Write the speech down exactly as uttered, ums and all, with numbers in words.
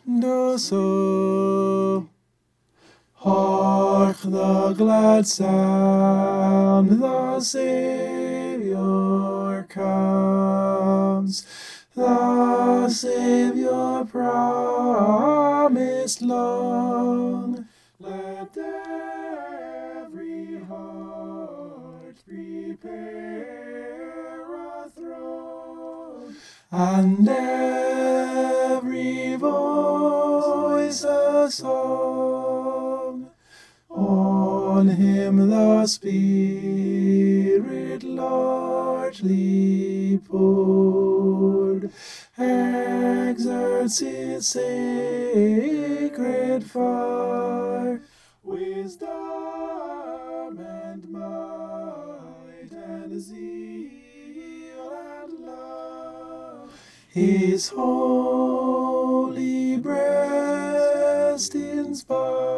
do so. Hark the glad sound, the Saviour comes, the Saviour promised long. Let every heart prepare a throne, and every voice a song. On him the Spirit largely poured, exerts its sacred fire, wisdom and might and zeal and love. His holy breast inspire